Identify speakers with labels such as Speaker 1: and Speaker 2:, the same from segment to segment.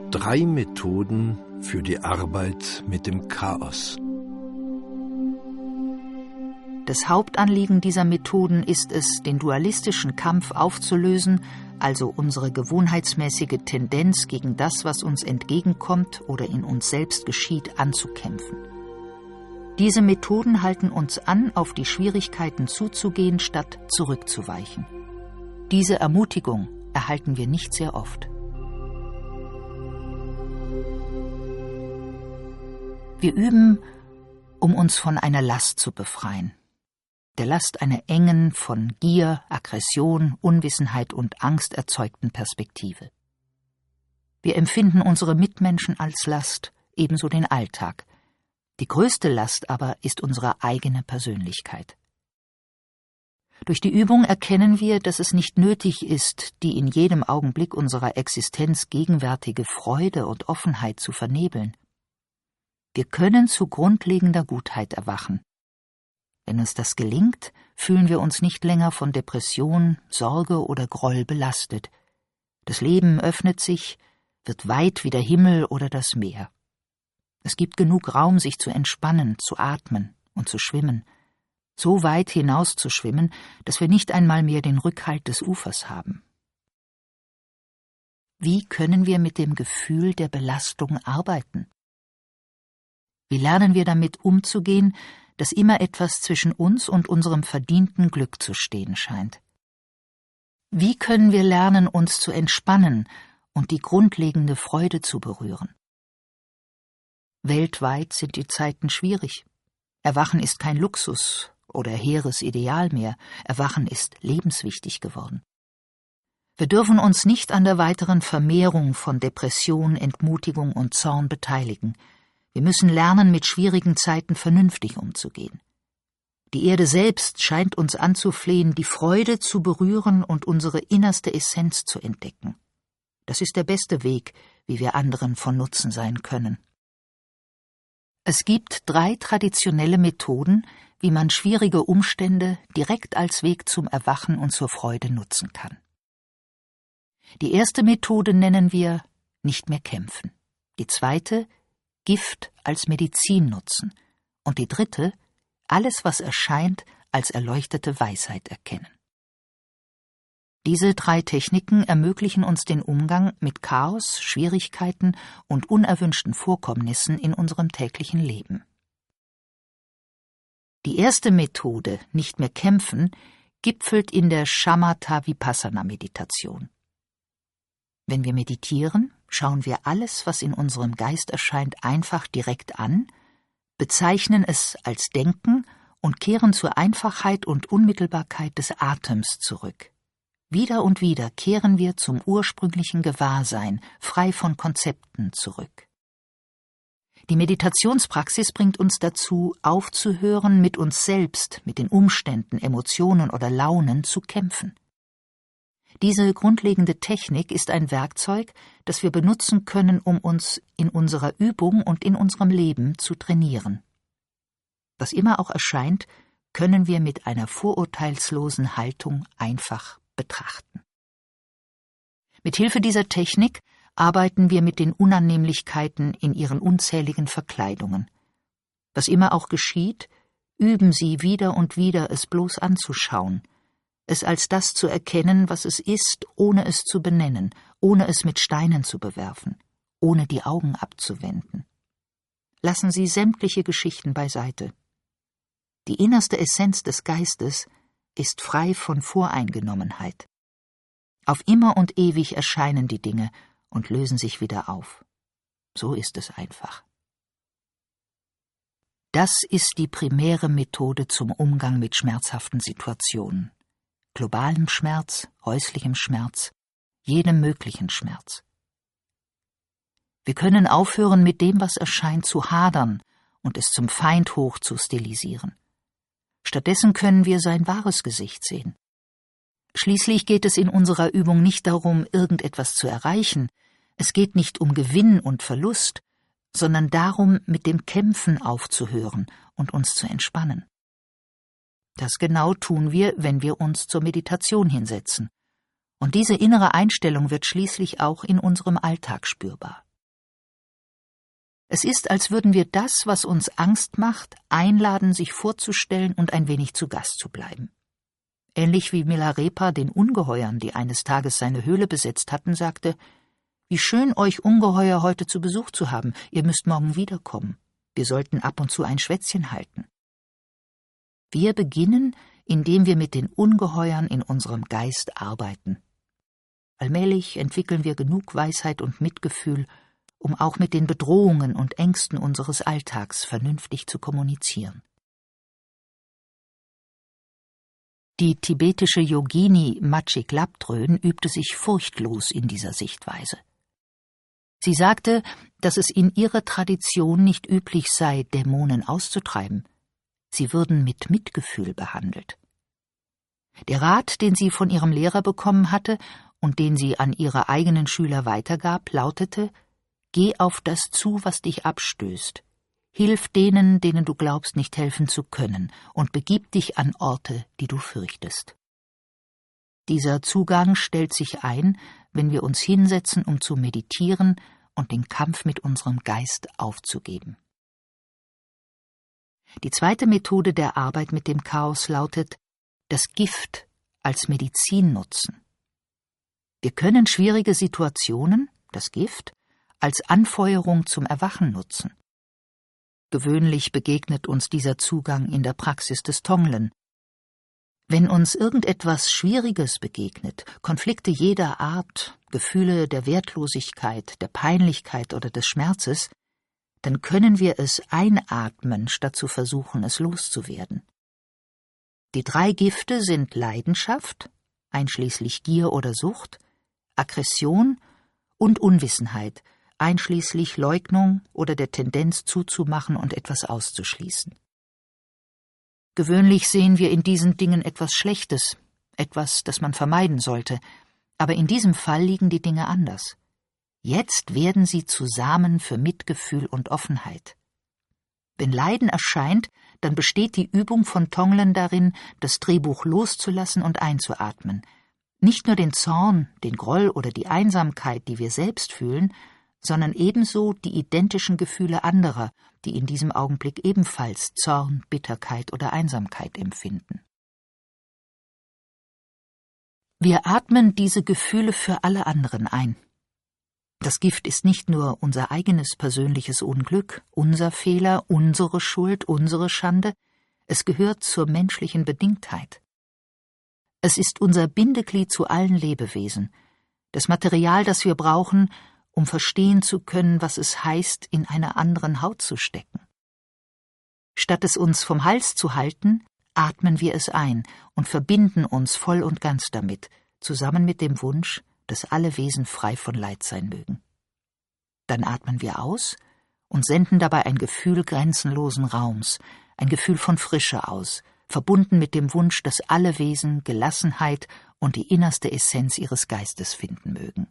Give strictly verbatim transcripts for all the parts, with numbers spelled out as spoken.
Speaker 1: Drei Methoden für die Arbeit mit dem Chaos.
Speaker 2: Das Hauptanliegen dieser Methoden ist es, den dualistischen Kampf aufzulösen, also unsere gewohnheitsmäßige Tendenz gegen das, was uns entgegenkommt oder in uns selbst geschieht, anzukämpfen. Diese Methoden halten uns an, auf die Schwierigkeiten zuzugehen, statt zurückzuweichen. Diese Ermutigung erhalten wir nicht sehr oft. Wir üben, um uns von einer Last zu befreien. Der Last einer engen, von Gier, Aggression, Unwissenheit und Angst erzeugten Perspektive. Wir empfinden unsere Mitmenschen als Last, ebenso den Alltag. Die größte Last aber ist unsere eigene Persönlichkeit. Durch die Übung erkennen wir, dass es nicht nötig ist, die in jedem Augenblick unserer Existenz gegenwärtige Freude und Offenheit zu vernebeln. Wir können zu grundlegender Gutheit erwachen. Wenn uns das gelingt, fühlen wir uns nicht länger von Depression, Sorge oder Groll belastet. Das Leben öffnet sich, wird weit wie der Himmel oder das Meer. Es gibt genug Raum, sich zu entspannen, zu atmen und zu schwimmen. So weit hinaus zu schwimmen, dass wir nicht einmal mehr den Rückhalt des Ufers haben. Wie können wir mit dem Gefühl der Belastung arbeiten? Wie lernen wir damit umzugehen, dass immer etwas zwischen uns und unserem verdienten Glück zu stehen scheint? Wie können wir lernen, uns zu entspannen und die grundlegende Freude zu berühren? Weltweit sind die Zeiten schwierig. Erwachen ist kein Luxus oder hehres Ideal mehr. Erwachen ist lebenswichtig geworden. Wir dürfen uns nicht an der weiteren Vermehrung von Depression, Entmutigung und Zorn beteiligen. Wir müssen lernen, mit schwierigen Zeiten vernünftig umzugehen. Die Erde selbst scheint uns anzuflehen, die Freude zu berühren und unsere innerste Essenz zu entdecken. Das ist der beste Weg, wie wir anderen von Nutzen sein können. Es gibt drei traditionelle Methoden, wie man schwierige Umstände direkt als Weg zum Erwachen und zur Freude nutzen kann. Die erste Methode nennen wir nicht mehr kämpfen. Die zweite Gift als Medizin nutzen und die dritte, alles, was erscheint, als erleuchtete Weisheit erkennen. Diese drei Techniken ermöglichen uns den Umgang mit Chaos, Schwierigkeiten und unerwünschten Vorkommnissen in unserem täglichen Leben. Die erste Methode, nicht mehr kämpfen, gipfelt in der Shamatha-Vipassana-Meditation. Wenn wir meditieren, schauen wir alles, was in unserem Geist erscheint, einfach direkt an, bezeichnen es als Denken und kehren zur Einfachheit und Unmittelbarkeit des Atems zurück. Wieder und wieder kehren wir zum ursprünglichen Gewahrsein, frei von Konzepten, zurück. Die Meditationspraxis bringt uns dazu, aufzuhören, mit uns selbst, mit den Umständen, Emotionen oder Launen zu kämpfen. Diese grundlegende Technik ist ein Werkzeug, das wir benutzen können, um uns in unserer Übung und in unserem Leben zu trainieren. Was immer auch erscheint, können wir mit einer vorurteilslosen Haltung einfach betrachten. Mit Hilfe dieser Technik arbeiten wir mit den Unannehmlichkeiten in ihren unzähligen Verkleidungen. Was immer auch geschieht, üben Sie wieder und wieder, es bloß anzuschauen, es als das zu erkennen, was es ist, ohne es zu benennen, ohne es mit Steinen zu bewerfen, ohne die Augen abzuwenden. Lassen Sie sämtliche Geschichten beiseite. Die innerste Essenz des Geistes ist frei von Voreingenommenheit. Auf immer und ewig erscheinen die Dinge und lösen sich wieder auf. So ist es einfach. Das ist die primäre Methode zum Umgang mit schmerzhaften Situationen. Globalem Schmerz, häuslichem Schmerz, jedem möglichen Schmerz. Wir können aufhören, mit dem, was erscheint, zu hadern und es zum Feind hoch zu stilisieren. Stattdessen können wir sein wahres Gesicht sehen. Schließlich geht es in unserer Übung nicht darum, irgendetwas zu erreichen. Es geht nicht um Gewinn und Verlust, sondern darum, mit dem Kämpfen aufzuhören und uns zu entspannen. Das genau tun wir, wenn wir uns zur Meditation hinsetzen. Und diese innere Einstellung wird schließlich auch in unserem Alltag spürbar. Es ist, als würden wir das, was uns Angst macht, einladen, sich vorzustellen und ein wenig zu Gast zu bleiben. Ähnlich wie Milarepa den Ungeheuern, die eines Tages seine Höhle besetzt hatten, sagte: »Wie schön, euch Ungeheuer heute zu Besuch zu haben. Ihr müsst morgen wiederkommen. Wir sollten ab und zu ein Schwätzchen halten.« Wir beginnen, indem wir mit den Ungeheuern in unserem Geist arbeiten. Allmählich entwickeln wir genug Weisheit und Mitgefühl, um auch mit den Bedrohungen und Ängsten unseres Alltags vernünftig zu kommunizieren. Die tibetische Yogini Machik Labdrön übte sich furchtlos in dieser Sichtweise. Sie sagte, dass es in ihrer Tradition nicht üblich sei, Dämonen auszutreiben. Sie würden mit Mitgefühl behandelt. Der Rat, den sie von ihrem Lehrer bekommen hatte und den sie an ihre eigenen Schüler weitergab, lautete: Geh auf das zu, was dich abstößt. Hilf denen, denen du glaubst, nicht helfen zu können, und begib dich an Orte, die du fürchtest. Dieser Zugang stellt sich ein, wenn wir uns hinsetzen, um zu meditieren und den Kampf mit unserem Geist aufzugeben. Die zweite Methode der Arbeit mit dem Chaos lautet: das Gift als Medizin nutzen. Wir können schwierige Situationen, das Gift, als Anfeuerung zum Erwachen nutzen. Gewöhnlich begegnet uns dieser Zugang in der Praxis des Tonglen. Wenn uns irgendetwas Schwieriges begegnet, Konflikte jeder Art, Gefühle der Wertlosigkeit, der Peinlichkeit oder des Schmerzes, dann können wir es einatmen, statt zu versuchen, es loszuwerden. Die drei Gifte sind Leidenschaft, einschließlich Gier oder Sucht, Aggression und Unwissenheit, einschließlich Leugnung oder der Tendenz zuzumachen und etwas auszuschließen. Gewöhnlich sehen wir in diesen Dingen etwas Schlechtes, etwas, das man vermeiden sollte, aber in diesem Fall liegen die Dinge anders. Jetzt werden sie zu Samen für Mitgefühl und Offenheit. Wenn Leiden erscheint, dann besteht die Übung von Tonglen darin, das Drehbuch loszulassen und einzuatmen. Nicht nur den Zorn, den Groll oder die Einsamkeit, die wir selbst fühlen, sondern ebenso die identischen Gefühle anderer, die in diesem Augenblick ebenfalls Zorn, Bitterkeit oder Einsamkeit empfinden. Wir atmen diese Gefühle für alle anderen ein. Das Gift ist nicht nur unser eigenes persönliches Unglück, unser Fehler, unsere Schuld, unsere Schande, es gehört zur menschlichen Bedingtheit. Es ist unser Bindeglied zu allen Lebewesen, das Material, das wir brauchen, um verstehen zu können, was es heißt, in einer anderen Haut zu stecken. Statt es uns vom Hals zu halten, atmen wir es ein und verbinden uns voll und ganz damit, zusammen mit dem Wunsch, dass alle Wesen frei von Leid sein mögen. Dann atmen wir aus und senden dabei ein Gefühl grenzenlosen Raums, ein Gefühl von Frische aus, verbunden mit dem Wunsch, dass alle Wesen Gelassenheit und die innerste Essenz ihres Geistes finden mögen.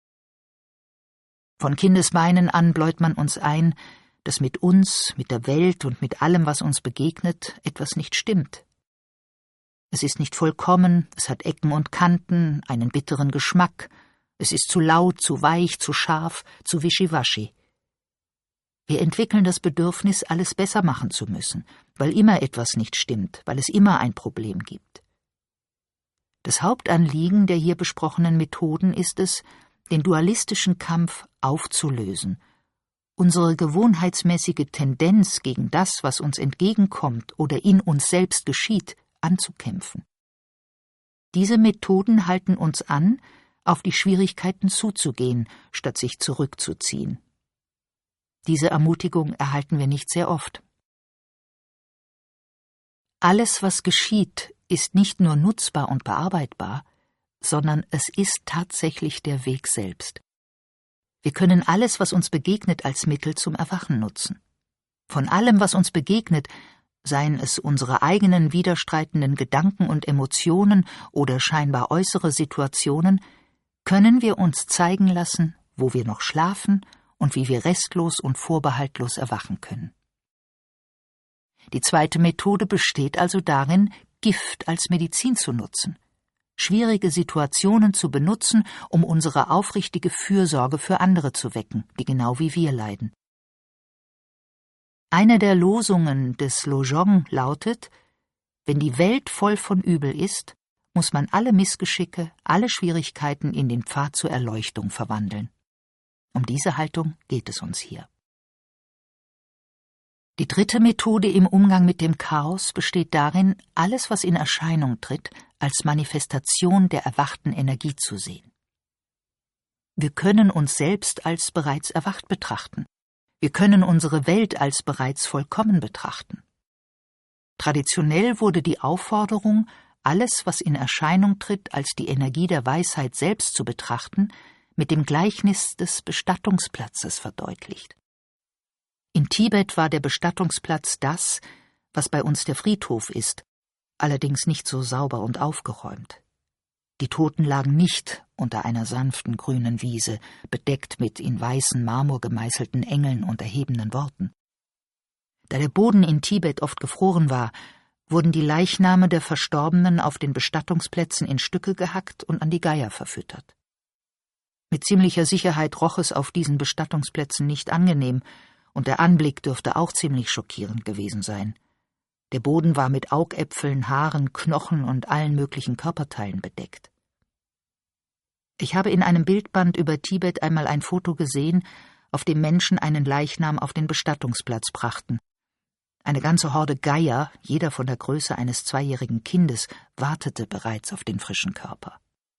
Speaker 2: Von Kindesbeinen an bläut man uns ein, dass mit uns, mit der Welt und mit allem, was uns begegnet, etwas nicht stimmt. Es ist nicht vollkommen, es hat Ecken und Kanten, einen bitteren Geschmack, es ist zu laut, zu weich, zu scharf, zu wischiwaschi. Wir entwickeln das Bedürfnis, alles besser machen zu müssen, weil immer etwas nicht stimmt, weil es immer ein Problem gibt. Das Hauptanliegen der hier besprochenen Methoden ist es, den dualistischen Kampf aufzulösen, unsere gewohnheitsmäßige Tendenz gegen das, was uns entgegenkommt oder in uns selbst geschieht, anzukämpfen. Diese Methoden halten uns an, auf die Schwierigkeiten zuzugehen, statt sich zurückzuziehen. Diese Ermutigung erhalten wir nicht sehr oft. Alles, was geschieht, ist nicht nur nutzbar und bearbeitbar, sondern es ist tatsächlich der Weg selbst. Wir können alles, was uns begegnet, als Mittel zum Erwachen nutzen. Von allem, was uns begegnet, seien es unsere eigenen widerstreitenden Gedanken und Emotionen oder scheinbar äußere Situationen, können wir uns zeigen lassen, wo wir noch schlafen und wie wir restlos und vorbehaltlos erwachen können. Die zweite Methode besteht also darin, Gift als Medizin zu nutzen, schwierige Situationen zu benutzen, um unsere aufrichtige Fürsorge für andere zu wecken, die genau wie wir leiden. Eine der Losungen des Lojong lautet: Wenn die Welt voll von Übel ist, muss man alle Missgeschicke, alle Schwierigkeiten in den Pfad zur Erleuchtung verwandeln. Um diese Haltung geht es uns hier. Die dritte Methode im Umgang mit dem Chaos besteht darin, alles, was in Erscheinung tritt, als Manifestation der erwachten Energie zu sehen. Wir können uns selbst als bereits erwacht betrachten. Wir können unsere Welt als bereits vollkommen betrachten. Traditionell wurde die Aufforderung, alles, was in Erscheinung tritt, als die Energie der Weisheit selbst zu betrachten, mit dem Gleichnis des Bestattungsplatzes verdeutlicht. In Tibet war der Bestattungsplatz das, was bei uns der Friedhof ist, allerdings nicht so sauber und aufgeräumt. Die Toten lagen nicht unter einer sanften grünen Wiese, bedeckt mit in weißen Marmor gemeißelten Engeln und erhebenden Worten. Da der Boden in Tibet oft gefroren war, wurden die Leichname der Verstorbenen auf den Bestattungsplätzen in Stücke gehackt und an die Geier verfüttert. Mit ziemlicher Sicherheit roch es auf diesen Bestattungsplätzen nicht angenehm, und der Anblick dürfte auch ziemlich schockierend gewesen sein. Der Boden war mit Augäpfeln, Haaren, Knochen und allen möglichen Körperteilen bedeckt. Ich habe in einem Bildband über Tibet einmal ein Foto gesehen, auf dem Menschen einen Leichnam auf den Bestattungsplatz brachten. Eine ganze Horde Geier, jeder von der Größe eines zweijährigen Kindes, wartete bereits auf den frischen Körper.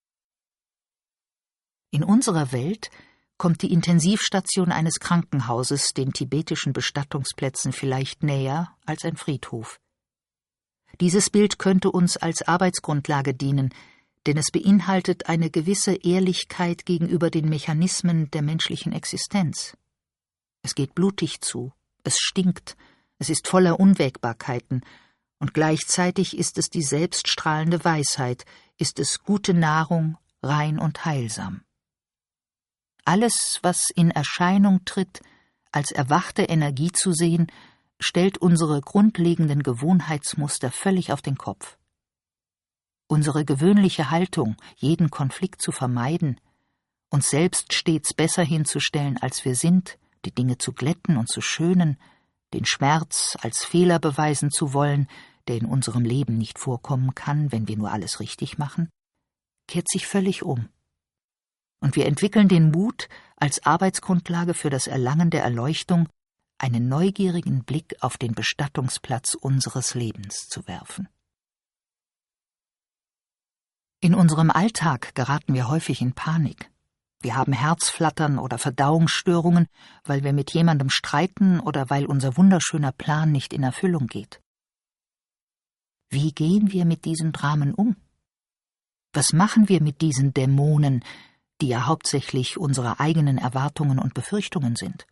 Speaker 2: In unserer Welt kommt die Intensivstation eines Krankenhauses den tibetischen Bestattungsplätzen vielleicht näher als ein Friedhof. Dieses Bild könnte uns als Arbeitsgrundlage dienen, denn es beinhaltet eine gewisse Ehrlichkeit gegenüber den Mechanismen der menschlichen Existenz. Es geht blutig zu, es stinkt, es ist voller Unwägbarkeiten, und gleichzeitig ist es die selbststrahlende Weisheit, ist es gute Nahrung, rein und heilsam. Alles, was in Erscheinung tritt, als erwachte Energie zu sehen, stellt unsere grundlegenden Gewohnheitsmuster völlig auf den Kopf. Unsere gewöhnliche Haltung, jeden Konflikt zu vermeiden, uns selbst stets besser hinzustellen, als wir sind, die Dinge zu glätten und zu schönen, den Schmerz als Fehler beweisen zu wollen, der in unserem Leben nicht vorkommen kann, wenn wir nur alles richtig machen, kehrt sich völlig um. Und wir entwickeln den Mut, als Arbeitsgrundlage für das Erlangen der Erleuchtung einen neugierigen Blick auf den Bestattungsplatz unseres Lebens zu werfen. In unserem Alltag geraten wir häufig in Panik. Wir haben Herzflattern oder Verdauungsstörungen, weil wir mit jemandem streiten oder weil unser wunderschöner Plan nicht in Erfüllung geht. Wie gehen wir mit diesen Dramen um? Was machen wir mit diesen Dämonen, die ja hauptsächlich unsere eigenen Erwartungen und Befürchtungen sind?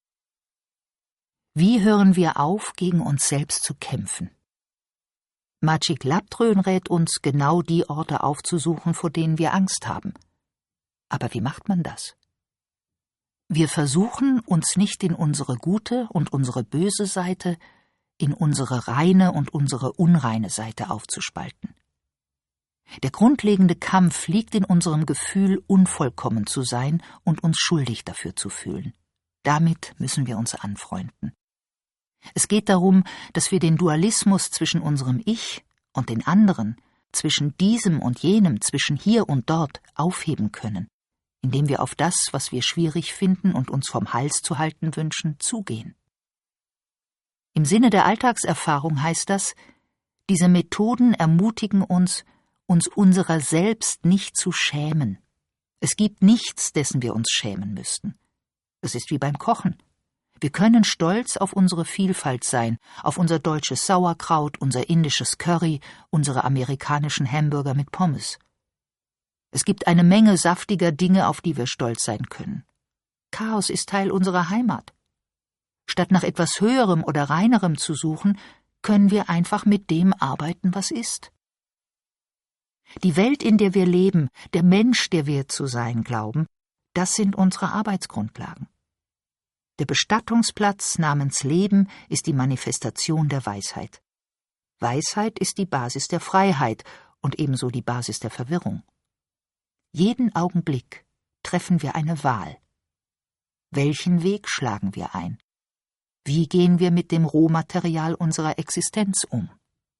Speaker 2: Wie hören wir auf, gegen uns selbst zu kämpfen? Maciek Laptrön rät uns, genau die Orte aufzusuchen, vor denen wir Angst haben. Aber wie macht man das? Wir versuchen, uns nicht in unsere gute und unsere böse Seite, in unsere reine und unsere unreine Seite aufzuspalten. Der grundlegende Kampf liegt in unserem Gefühl, unvollkommen zu sein und uns schuldig dafür zu fühlen. Damit müssen wir uns anfreunden. Es geht darum, dass wir den Dualismus zwischen unserem Ich und den anderen, zwischen diesem und jenem, zwischen hier und dort aufheben können, indem wir auf das, was wir schwierig finden und uns vom Hals zu halten wünschen, zugehen. Im Sinne der Alltagserfahrung heißt das, diese Methoden ermutigen uns, uns unserer selbst nicht zu schämen. Es gibt nichts, dessen wir uns schämen müssten. Es ist wie beim Kochen. Wir können stolz auf unsere Vielfalt sein, auf unser deutsches Sauerkraut, unser indisches Curry, unsere amerikanischen Hamburger mit Pommes. Es gibt eine Menge saftiger Dinge, auf die wir stolz sein können. Chaos ist Teil unserer Heimat. Statt nach etwas Höherem oder Reinerem zu suchen, können wir einfach mit dem arbeiten, was ist. Die Welt, in der wir leben, der Mensch, der wir zu sein glauben, das sind unsere Arbeitsgrundlagen. Der Bestattungsplatz namens Leben ist die Manifestation der Weisheit. Weisheit ist die Basis der Freiheit und ebenso die Basis der Verwirrung. Jeden Augenblick treffen wir eine Wahl. Welchen Weg schlagen wir ein? Wie gehen wir mit dem Rohmaterial unserer Existenz um?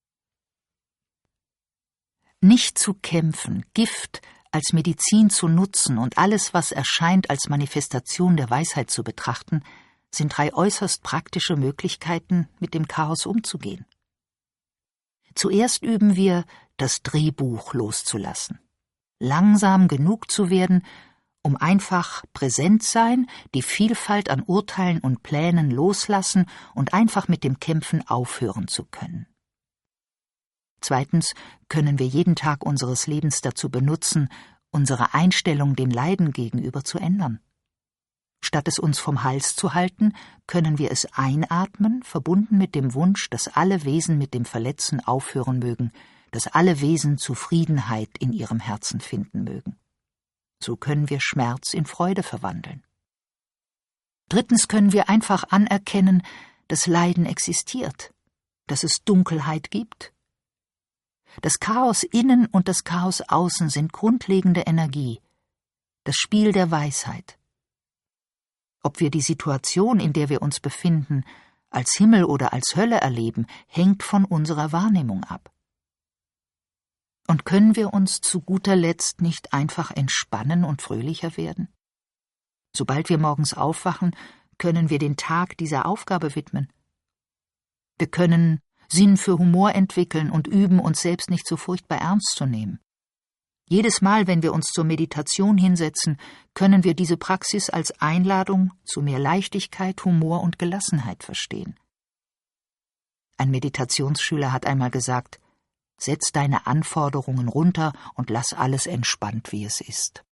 Speaker 2: Nicht zu kämpfen, Gift als Medizin zu nutzen und alles, was erscheint, als Manifestation der Weisheit zu betrachten, sind drei äußerst praktische Möglichkeiten, mit dem Chaos umzugehen. Zuerst üben wir, das Drehbuch loszulassen, langsam genug zu werden, um einfach präsent sein, die Vielfalt an Urteilen und Plänen loslassen und einfach mit dem Kämpfen aufhören zu können. Zweitens können wir jeden Tag unseres Lebens dazu benutzen, unsere Einstellung dem Leiden gegenüber zu ändern. Statt es uns vom Hals zu halten, können wir es einatmen, verbunden mit dem Wunsch, dass alle Wesen mit dem Verletzen aufhören mögen, dass alle Wesen Zufriedenheit in ihrem Herzen finden mögen. So können wir Schmerz in Freude verwandeln. Drittens können wir einfach anerkennen, dass Leiden existiert, dass es Dunkelheit gibt. Das Chaos innen und das Chaos außen sind grundlegende Energie, das Spiel der Weisheit. Ob wir die Situation, in der wir uns befinden, als Himmel oder als Hölle erleben, hängt von unserer Wahrnehmung ab. Und können wir uns zu guter Letzt nicht einfach entspannen und fröhlicher werden? Sobald wir morgens aufwachen, können wir den Tag dieser Aufgabe widmen. Wir können Sinn für Humor entwickeln und üben, uns selbst nicht so furchtbar ernst zu nehmen. Jedes Mal, wenn wir uns zur Meditation hinsetzen, können wir diese Praxis als Einladung zu mehr Leichtigkeit, Humor und Gelassenheit verstehen. Ein Meditationsschüler hat einmal gesagt: Setz deine Anforderungen runter und lass alles entspannt, wie es ist.